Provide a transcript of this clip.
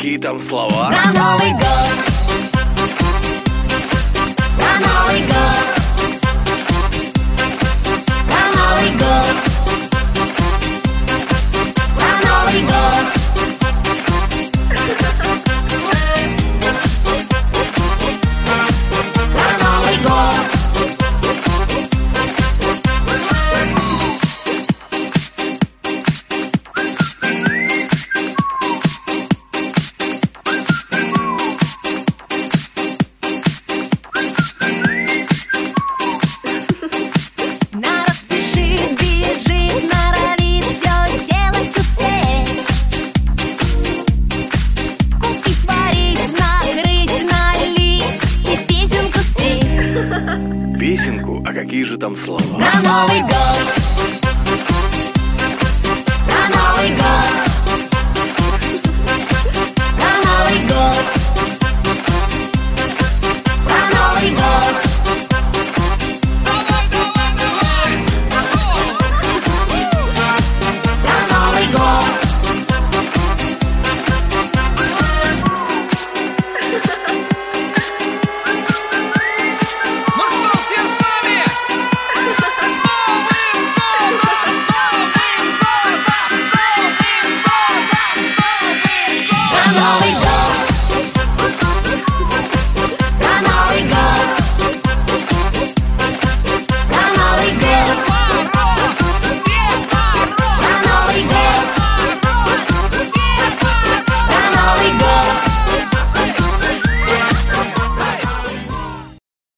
какие там слова? На Новый год, на Новый год, на Новый год, на Новый год. Песенку, а какие же там слова? На Новый год, на Новый год, на Новый год, на Новый год. Давай, давай, давай! На Новый год. Ну что, все с нами? С Новым годом! С Новым годом! С Новым годом! С Новым годом! На Новый